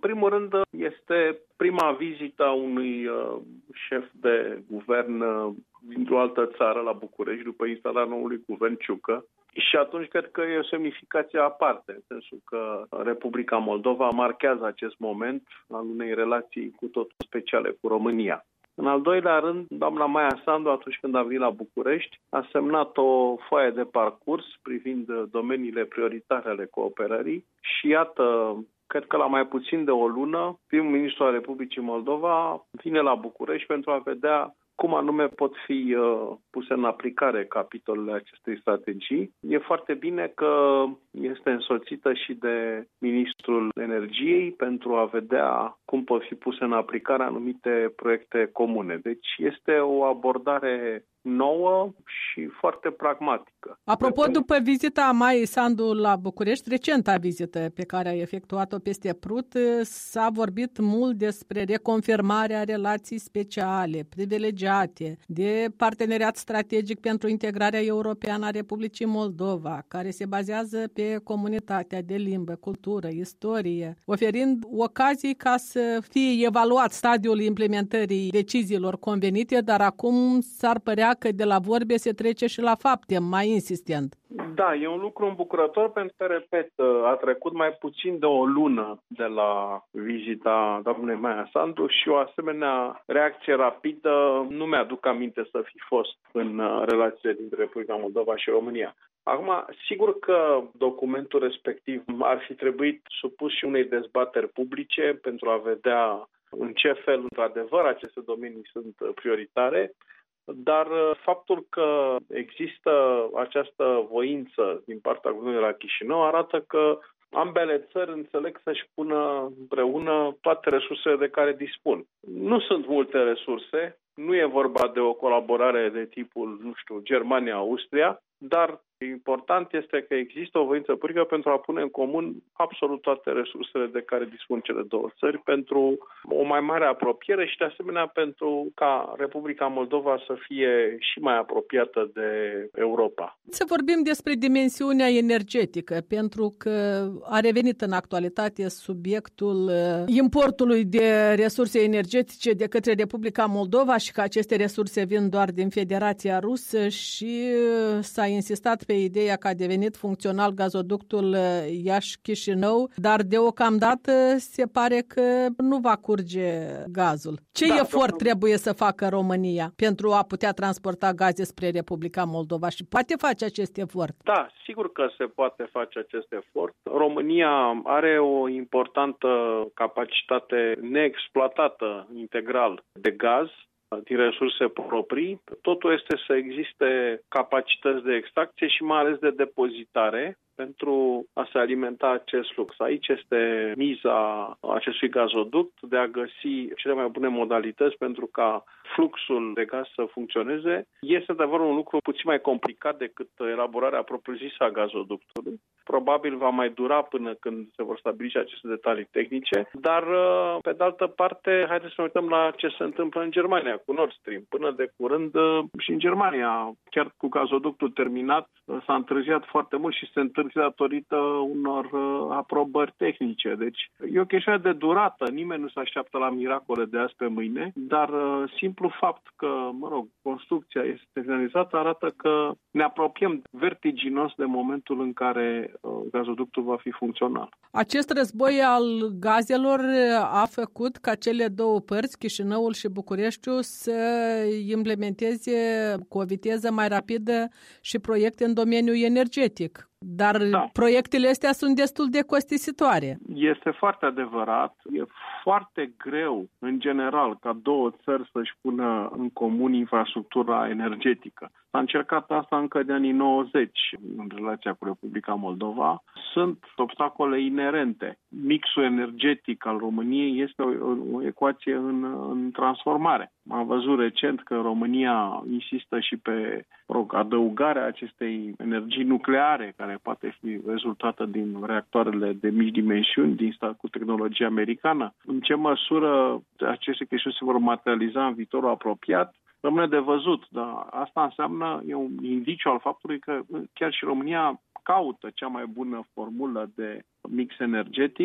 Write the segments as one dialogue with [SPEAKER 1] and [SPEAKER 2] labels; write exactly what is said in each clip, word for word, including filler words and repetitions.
[SPEAKER 1] primul rând, este prima vizită a unui uh, șef de guvern uh, dintr-o altă țară la București, după instalarea noului guvern Ciucă. Și atunci cred că e o semnificație aparte, în sensul că Republica Moldova marchează acest moment al unei relații cu totul speciale cu România. În al doilea rând, doamna Maia Sandu, atunci când a venit la București, a semnat o foaie de parcurs privind domeniile prioritare ale cooperării și iată, cred că la mai puțin de o lună, primul ministru al Republicii Moldova vine la București pentru a vedea cum anume pot fi uh, puse în aplicare capitolele acestei strategii. E foarte bine că este însoțită și de Ministrul Energiei pentru a vedea cum pot fi puse în aplicare anumite proiecte comune. Deci este o abordare nouă și foarte pragmatică.
[SPEAKER 2] Apropo, după vizita Maiei Sandu la București, recenta vizită pe care a efectuat-o peste Prut, s-a vorbit mult despre reconfirmarea relații speciale, privilegiate, de parteneriat strategic pentru integrarea europeană a Republicii Moldova, care se bazează pe comunitatea de limbă, cultură, istorie, oferind ocazii ca să fie evaluat stadiul implementării deciziilor convenite, dar acum s-ar părea că de la vorbe se trece și la fapte, mai insistent.
[SPEAKER 1] Da, e un lucru îmbucurător pentru că, repet, a trecut mai puțin de o lună de la vizita doamnei Maia Sandu și o asemenea reacție rapidă nu mi-aduc aminte să fi fost în relațiile dintre Republica Moldova și România. Acum, sigur că documentul respectiv ar fi trebuit supus și unei dezbateri publice pentru a vedea în ce fel, într-adevăr, aceste domenii sunt prioritare. Dar faptul că există această voință din partea guvernului de la Chișinău arată că ambele țări înțeleg să-și pună împreună toate resursele de care dispun. Nu sunt multe resurse, nu e vorba de o colaborare de tipul, nu știu, Germania-Austria, dar important este că există o voință politică pentru a pune în comun absolut toate resursele de care dispun cele două țări pentru o mai mare apropiere și, de asemenea, pentru ca Republica Moldova să fie și mai apropiată de Europa.
[SPEAKER 2] Să vorbim despre dimensiunea energetică, pentru că a revenit în actualitate subiectul importului de resurse energetice de către Republica Moldova și că aceste resurse vin doar din Federația Rusă și s-a insistat pe ideea că a devenit funcțional gazoductul Iași-Chișinău, dar deocamdată se pare că nu va curge gazul. Ce da, efort domnul... trebuie să facă România pentru a putea transporta gaze spre Republica Moldova și poate face acest efort?
[SPEAKER 1] Da, sigur că se poate face acest efort. România are o importantă capacitate neexploatată integral de gaz din resurse proprii. Totul este să existe capacități de extracție și mai ales de depozitare pentru a se alimenta acest flux. Aici este miza acestui gazoduct de a găsi cele mai bune modalități pentru ca fluxul de gaz să funcționeze. Este adevăr un lucru puțin mai complicat decât elaborarea propriu-zisă a gazoductului. Probabil va mai dura până când se vor stabili și aceste detalii tehnice, dar pe de altă parte, haideți să ne uităm la ce se întâmplă în Germania cu Nord Stream. Până de curând și în Germania, chiar cu gazoductul terminat, s-a întârziat foarte mult și se întârzie datorită unor aprobări tehnice. Deci e o chestiune de durată. Nimeni nu se așteaptă la miracole de azi pe mâine, dar simplu fapt că, mă rog, construcția este finalizată arată că ne apropiem vertiginos de momentul în care gazoductul va fi funcțional.
[SPEAKER 2] Acest război al gazelor a făcut ca cele două părți, Chișinăul și Bucureștiul, să implementeze cu o viteză mai rapidă și proiecte în domeniul energetic. Dar da. Proiectele astea sunt destul de costisitoare.
[SPEAKER 1] Este foarte adevărat. E foarte greu, în general, ca două țări să-și pună în comun infrastructura energetică. S-a încercat asta încă de anii nouăzeci în relația cu Republica Moldova. Sunt obstacole inerente. Mixul energetic al României este o, o ecuație în, în transformare. Am văzut recent că România insistă și pe rog, adăugarea acestei energii nucleare, care poate fi rezultată din reactoarele de mici dimensiuni, din stat cu tehnologie americană. În ce măsură aceste chestiuni se vor materializa în viitorul apropiat, rămâne de văzut, dar asta înseamnă, e un indiciu al faptului că chiar și România caută cea mai bună formulă de mix energetic,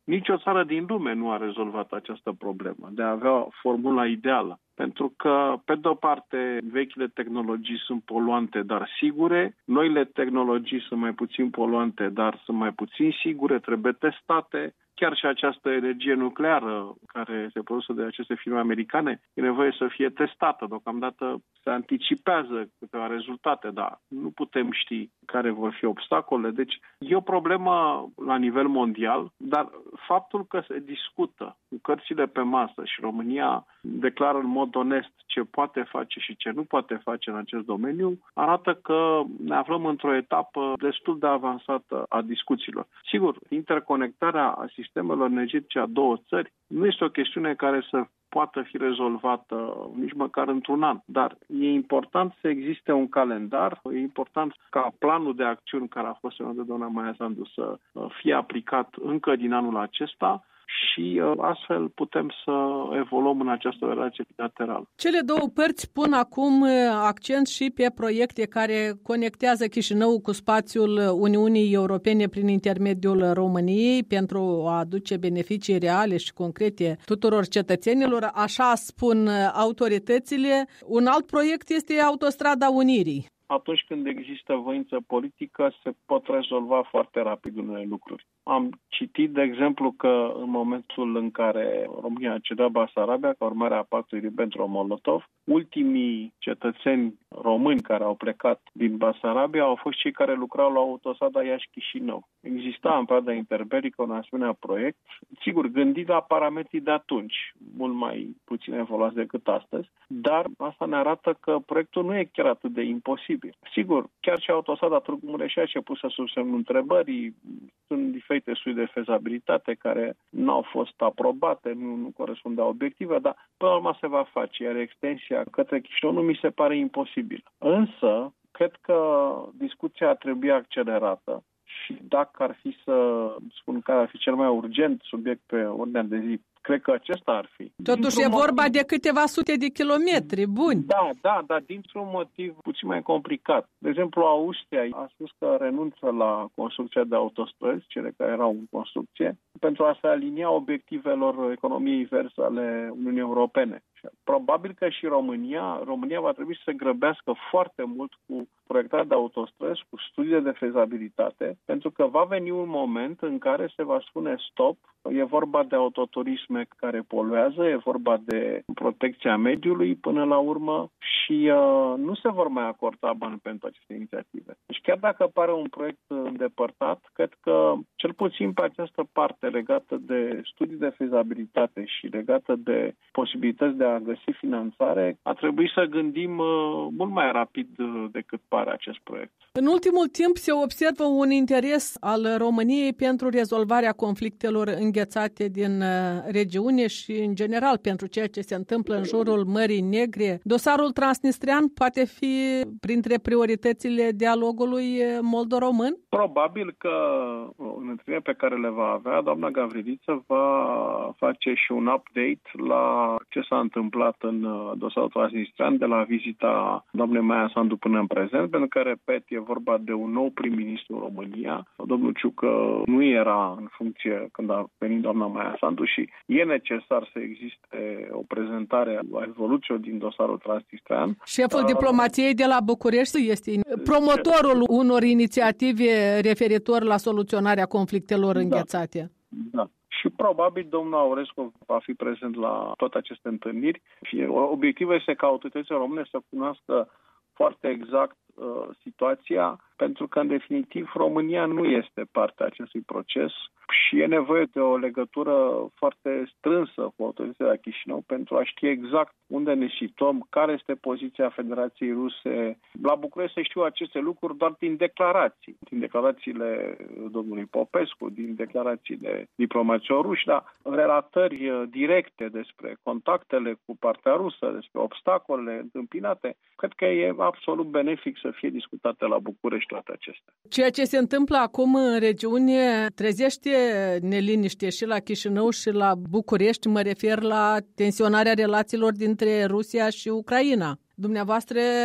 [SPEAKER 1] Nici o țară din lume nu a rezolvat această problemă de a avea formula ideală. Pentru că, pe de-o parte, vechile tehnologii sunt poluante, dar sigure, noile tehnologii sunt mai puțin poluante, dar sunt mai puțin sigure, trebuie testate. Chiar și această energie nucleară care este produsă de aceste firme americane e nevoie să fie testată. Deocamdată se anticipează câteva rezultate, dar nu putem ști care vor fi obstacole. Deci e o problemă la nivel mondial, dar faptul că se discută cu cărțile pe masă și România declară în mod onest ce poate face și ce nu poate face în acest domeniu, arată că ne aflăm într-o etapă destul de avansată a discuțiilor. Sigur, interconectarea a sistemelor energetice a două țări nu este o chestiune care să poată fi rezolvată nici măcar într-un an. Dar e important să existe un calendar, e important ca planul de acțiuni care a fost semnat de doamna Maia Sandu să fie aplicat încă din anul acesta și astfel putem să evoluăm în această relație bilaterală.
[SPEAKER 2] Cele două părți pun acum accent și pe proiecte care conectează Chișinăul cu spațiul Uniunii Europene prin intermediul României pentru a aduce beneficii reale și concrete tuturor cetățenilor. Așa spun autoritățile. Un alt proiect este Autostrada Unirii.
[SPEAKER 1] Atunci când există voință politică, se pot rezolva foarte rapid unele lucruri. Am citit, de exemplu, că în momentul în care România a cedat Basarabia, ca urmare a pactului Ribbentrop-Molotov, ultimii cetățeni români care au plecat din Basarabia au fost cei care lucrau la autostrada Iași-Chișinău. Exista în perioada interbelică un asemenea proiect, sigur, gândit la parametrii de atunci, mult mai puțin evoluați decât astăzi, dar asta ne arată că proiectul nu e chiar atât de imposibil. Sigur, chiar și autostrada Târgu Mureș-Iași e pusă sub semnul întrebării, sunt diferite studii de fezabilitate care nu au fost aprobate, nu, nu corespundeau obiective, dar până la urmă se va face, iar extensia către Chișinău nu mi se pare imposibil. Însă, cred că discuția ar trebui accelerată și dacă ar fi să spun care ar fi cel mai urgent subiect pe ordinea de zi, cred că acesta ar fi.
[SPEAKER 2] Totuși e vorba motiv... de câteva sute de kilometri, buni.
[SPEAKER 1] Da, da, dar dintr-un motiv puțin mai complicat. De exemplu, Austria a spus că renunță la construcția de autostrăzi, cele care erau în construcție, pentru a se alinia obiectivelor economiei verzi ale Uniunii Europene. Probabil că și România, România va trebui să se grăbească foarte mult cu proiectarea de autostrăzi, cu studiile de fezabilitate, pentru că va veni un moment în care se va spune stop, e vorba de autoturisme care poluează, e vorba de protecția mediului până la urmă și uh, nu se vor mai acorda bani pentru aceste inițiative. Deci chiar dacă pare un proiect îndepărtat, cred că cel puțin pe această parte legată de studii de fezabilitate și legată de posibilități de a găsi finanțare, a trebuit să gândim uh, mult mai rapid uh, decât pare acest proiect.
[SPEAKER 2] În ultimul timp se observă un interes al României pentru rezolvarea conflictelor înghețate din regiune și, în general, pentru ceea ce se întâmplă în jurul Mării Negre. Dosarul transnistrian poate fi printre prioritățile dialogului moldo-român?
[SPEAKER 1] Probabil că în întâlnirea pe care le va avea, doamna Gavriliță va face și un update la ce s-a întâmplat în dosarul transnistrian de la vizita doamnei Maia Sandu până în prezent, pentru că, repet, e vorba de un nou prim-ministru în România. Domnul Ciucă nu era în funcție când a venit doamna Maia Sandu și e necesar să existe o prezentare a evoluțiilor din dosarul transnistrian.
[SPEAKER 2] Șeful uh, diplomației de la București este promotorul unor inițiative referitor la soluționarea conflictelor înghețate.
[SPEAKER 1] Da. da. Și probabil domnul Aurescu va fi prezent la toate aceste întâlniri. Obiectivul este ca autoritățile române să cunoască foarte exact uh, situația, pentru că, în definitiv, România nu este parte a acestui proces și e nevoie de o legătură foarte strânsă cu autoritățile la Chișinău pentru a ști exact unde ne situăm, care este poziția Federației Ruse. La București se știu aceste lucruri doar din declarații, din declarațiile domnului Popescu, din declarațiile diplomaților ruși, dar relatări directe despre contactele cu partea rusă, despre obstacolele întâmpinate, cred că e absolut benefic să fie discutate la București toate acestea.
[SPEAKER 2] Ceea ce se întâmplă acum în regiune trezește neliniște și la Chișinău și la București. Mă refer la tensionarea relațiilor dintre Rusia și Ucraina. Dumneavoastră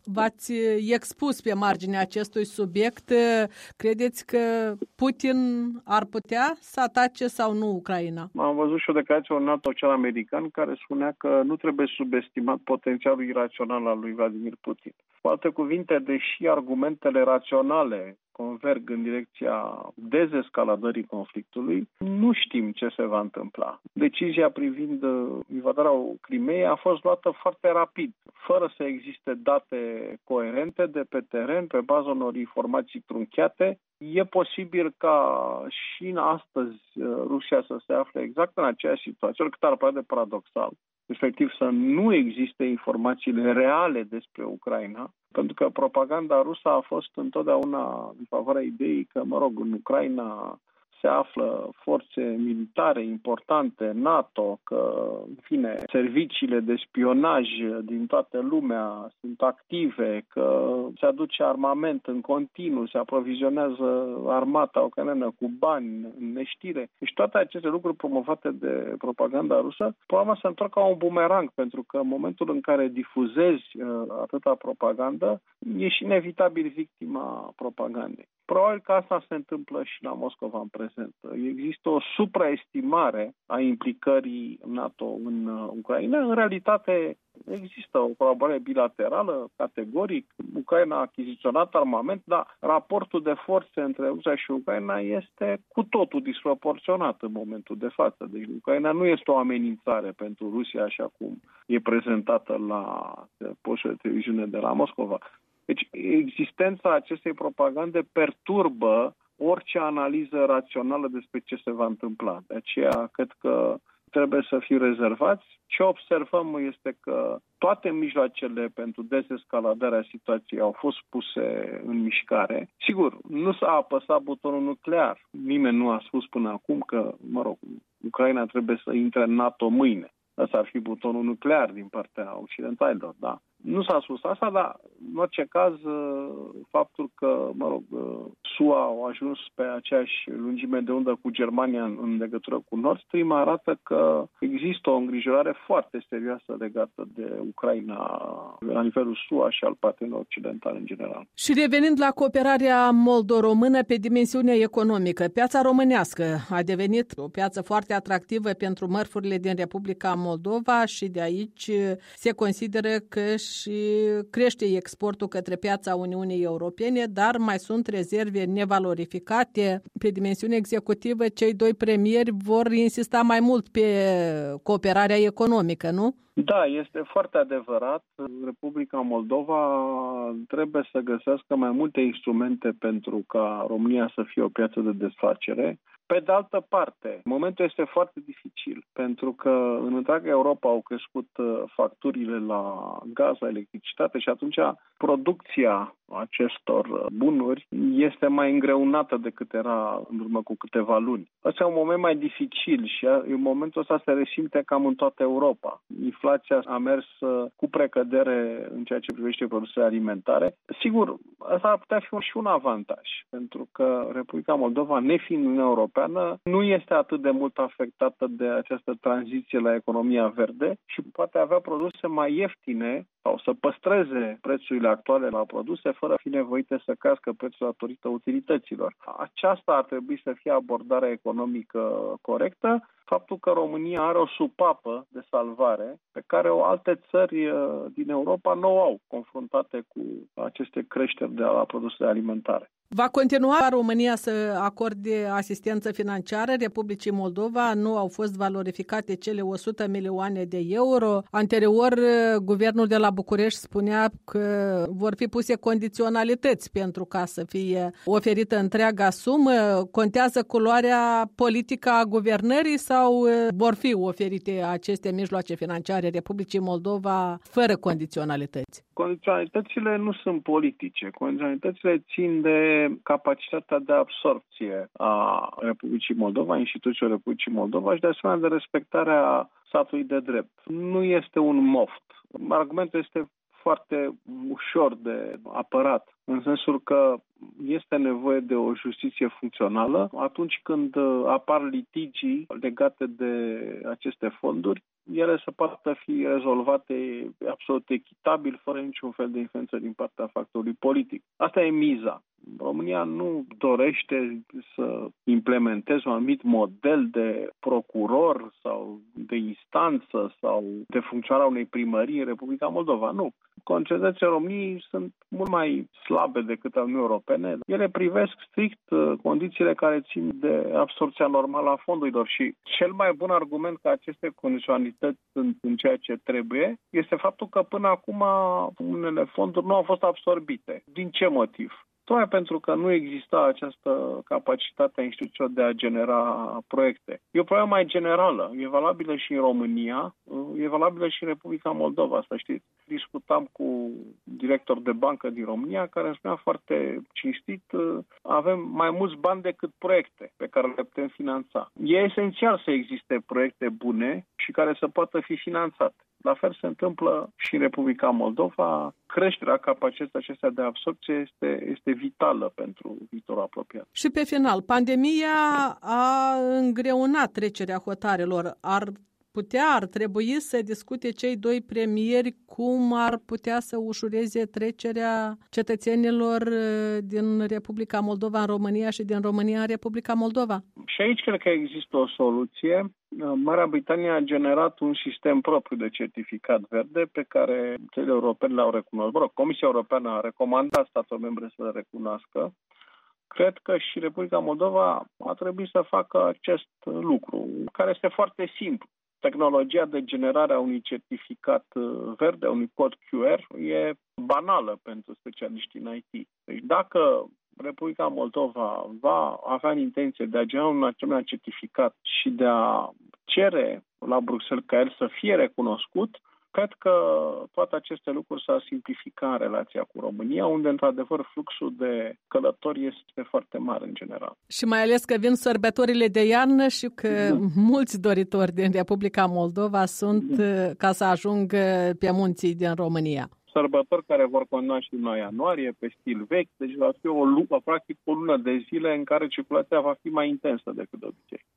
[SPEAKER 2] V-ați expus pe marginea acestui subiect. Credeți că Putin ar putea să atace sau nu Ucraina?
[SPEAKER 1] Am văzut și o declarație unui alt oficial american care spunea că nu trebuie subestimat potențialul irațional al lui Vladimir Putin. Cu alte cuvinte, deși argumentele raționale converg în direcția dezescaladării conflictului, nu știm ce se va întâmpla. Decizia privind invadarea Crimeei a fost luată foarte rapid, fără să existe date coerente de pe teren, pe baza unor informații trunchiate. E posibil ca și în astăzi Rusia să se afle exact în aceeași situație, oricât ar părea de paradoxal, respectiv să nu existe informațiile reale despre Ucraina, pentru că propaganda rusă a fost întotdeauna în favoarea ideii că, mă rog, în Ucraina se află forțe militare importante, NATO, că, în fine, serviciile de spionaj din toată lumea sunt active, că se aduce armament în continuu, se aprovizionează armata ucraineană cu bani în neștire. Deci toate aceste lucruri promovate de propaganda rusă, probabil se întorc ca un bumerang, pentru că în momentul în care difuzezi atâta propagandă, ești inevitabil victima propagandei. Probabil că asta se întâmplă și la Moscova în prezent. Există o supraestimare a implicării NATO în Ucraina. În realitate există o colaborare bilaterală, categoric. Ucraina a achiziționat armament, dar raportul de forțe între Rusia și Ucraina este cu totul disproporționat în momentul de față. Deci Ucraina nu este o amenințare pentru Rusia așa cum e prezentată la postul de televiziune de la Moscova. Deci existența acestei propagande perturbă orice analiză rațională despre ce se va întâmpla. De aceea cred că trebuie să fim rezervați. Ce observăm este că toate mijloacele pentru dezescaladarea situației au fost puse în mișcare. Sigur, nu s-a apăsat butonul nuclear. Nimeni nu a spus până acum că, mă rog, Ucraina trebuie să intre în NATO mâine. Ăsta ar fi butonul nuclear din partea occidentalilor, da. Nu s-a spus asta, dar în orice caz faptul că, mă rog, S U A au ajuns pe aceeași lungime de undă cu Germania în, în legătură cu Nord Stream arată că există o îngrijorare foarte serioasă legată de Ucraina la nivelul S U A și al partenerilor occidentali în general.
[SPEAKER 2] Și revenind la cooperarea moldo-română pe dimensiunea economică, piața românească a devenit o piață foarte atractivă pentru mărfurile din Republica Moldova și de aici se consideră că și crește exportul către piața Uniunii Europene, dar mai sunt rezerve nevalorificate. Pe dimensiune executivă, cei doi premieri vor insista mai mult pe cooperarea economică, nu?
[SPEAKER 1] Da, este foarte adevărat. Republica Moldova trebuie să găsească mai multe instrumente pentru ca România să fie o piață de desfacere. Pe de altă parte, momentul este foarte dificil, pentru că în întreaga Europa au crescut facturile la gaz, la electricitate și atunci producția acestor bunuri este mai îngreunată decât era în urmă cu câteva luni. Asta e un moment mai dificil și în momentul ăsta se resimte cam în toată Europa. Inflația a mers cu precădere în ceea ce privește produsele alimentare. Sigur, asta ar putea fi și un avantaj, pentru că Republica Moldova, nefiind în Uniunea Europeană, nu este atât de mult afectată de această tranziție la economia verde și poate avea produse mai ieftine sau să păstreze prețurile actuale la produse fără a fi nevoite să crească prețul datorită utilităților. Aceasta ar trebui să fie abordarea economică corectă. Faptul că România are o supapă de salvare pe care o alte țări din Europa nu o au, confruntate cu aceste creșteri de la produsele alimentare.
[SPEAKER 2] Va continua România să acorde asistență financiară Republicii Moldova? Nu au fost valorificate cele o sută milioane de euro. Anterior, guvernul de la București spunea că vor fi puse condiționalități pentru ca să fie oferită întreaga sumă. Contează culoarea politică a guvernării sau vor fi oferite aceste mijloace financiare Republicii Moldova fără condiționalități?
[SPEAKER 1] Condiționalitățile nu sunt politice. Condiționalitățile țin de capacitatea de absorpție a Republicii Moldova, instituțiilor Republicii Moldova și de asemenea de respectarea statului de drept. Nu este un moft. Argumentul este foarte ușor de apărat, în sensul că este nevoie de o justiție funcțională. Atunci când apar litigii legate de aceste fonduri, ele să poată fi rezolvate absolut echitabil, fără niciun fel de influență din partea factorului politic. Asta e miza. România nu dorește să implementeze un anumit model de procuror sau de instanță sau de funcționarea unei primării în Republica Moldova. Nu. Concetățenii României sunt mult mai slabe decât al Uniunii Europene. Ele privesc strict condițiile care țin de absorbția normală a fondurilor și cel mai bun argument că aceste condiționalități sunt în ceea ce trebuie este faptul că până acum unele fonduri nu au fost absorbite. Din ce motiv? Tocmai pentru că nu exista această capacitate a instituțiilor de a genera proiecte. E o problemă mai generală. E valabilă și în România, e valabilă și în Republica Moldova, să știți. Discutam cu director de bancă din România care îmi spunea foarte cinstit, avem mai mulți bani decât proiecte pe care le putem finanța. E esențial să existe proiecte bune și care să poată fi finanțate. La fel se întâmplă și în Republica Moldova. Creșterea capacității acestea de absorbție este, este vitală pentru viitorul apropiat.
[SPEAKER 2] Și pe final, pandemia a îngreunat trecerea hotarelor. Ar putea, ar trebui să discute cei doi premieri cum ar putea să ușureze trecerea cetățenilor din Republica Moldova în România și din România în Republica Moldova.
[SPEAKER 1] Și aici cred că există o soluție. Marea Britanie a generat un sistem propriu de certificat verde pe care țările europene l-au recunoscut. Mă rog, Comisia Europeană a recomandat statelor membre să le recunoască. Cred că și Republica Moldova a trebuit să facă acest lucru, care este foarte simplu. Tehnologia de generare a unui certificat verde, a unui cod Q R, e banală pentru specialiștii în I T. Deci dacă Republica Moldova va avea în intenție de a genera un asemenea certificat și de a cere la Bruxelles ca el să fie recunoscut, cred că toate aceste lucruri s-ar simplifica în relația cu România, unde, într-adevăr, fluxul de călători este foarte mare în general.
[SPEAKER 2] Și mai ales că vin sărbătorile de iarnă și că da. mulți doritori din Republica Moldova sunt da. ca să ajungă pe munții din România.
[SPEAKER 1] Sărbători care vor continua și în ianuarie, pe stil vechi, deci va fi o lună, practic o lună de zile în care circulația va fi mai intensă decât de obicei.